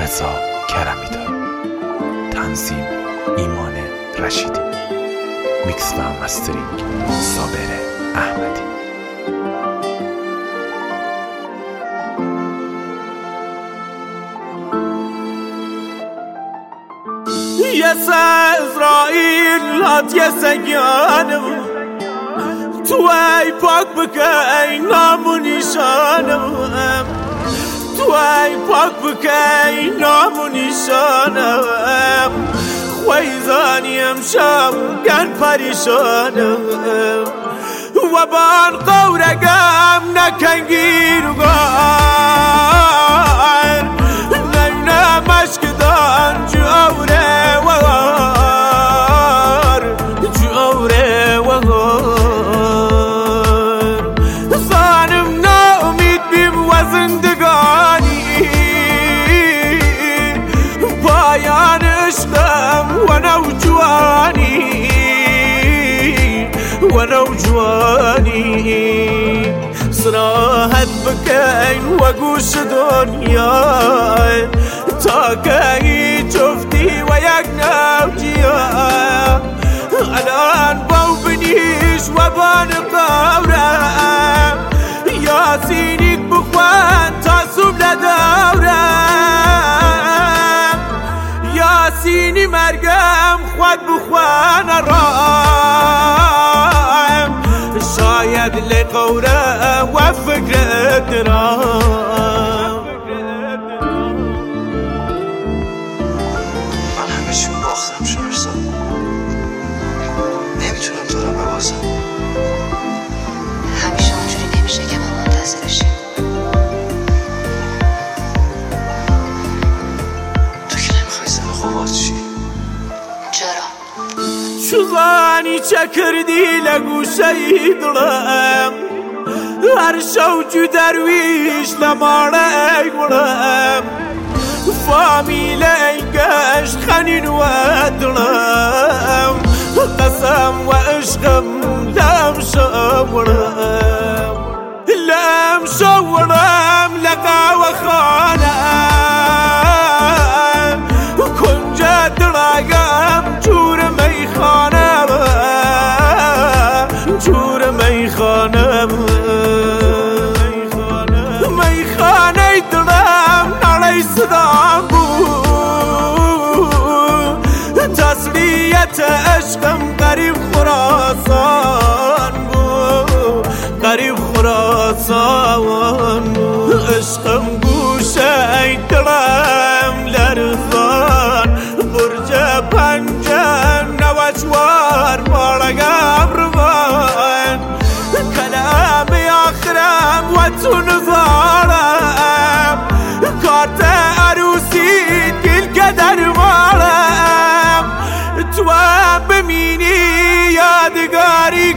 رضا کرمی‌دار، تنظیم ایمان رشیدی، میکس و مسترینگ صابر احمدی. یه اسرائیل هات یه سگانم تو ای پاک بکی نام و نیشانم، تو ای پاک بکی نام و نیشانم، خویزانیم شم گن پریشانم و بان قورگم نکنگیر و گار نه مشکدان جوره و غار، جوره و غار. زانم ناامید بیم و زندگانی پایان عشقم و نوجوانی و نوجوانی. صراحت بکن و گوش دنیا تا که جفتی و یک نوجیا. الان باو بنیش و بان قورم یاسینیت بخوان تا صبح ندورم، یاسینی مرگم خود بخوان رام. شاید لقوره و فکر درام. من همشون باختم شهرزاد، نمیتونم تو رو ببازم. همیشه اونجوری نمیشه که ما منتظرشیم. تو که نمیخوای زن خوبات چی؟ چرا؟ شوزانی چه کردی لگوشه دلم، هر شو جو درویش لماره ای گلم، فامیل ای گشت خنین و دلم، قسم و عشقم لم شورم، لم شورم لقا و خانم، کنج دراگم جور میخانم، جور میخانم، میخانه دلم نالی صدام بود، تسلیت عشقم قریب خراسان بود، قریب خراسان بود. عشقم گوشه دلم لرزان، برج پنجه نوچوار بارگم روان، کلام آخرم و تو نزارم، کارت عروسی گل کدر مارم، تو بمینی یادگاری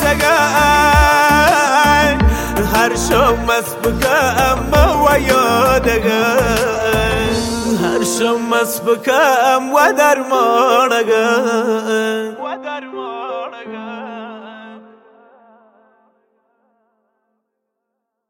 کارتگن، هر شب مست بکم و یادگن، هر شب مست بکم و درمانگن.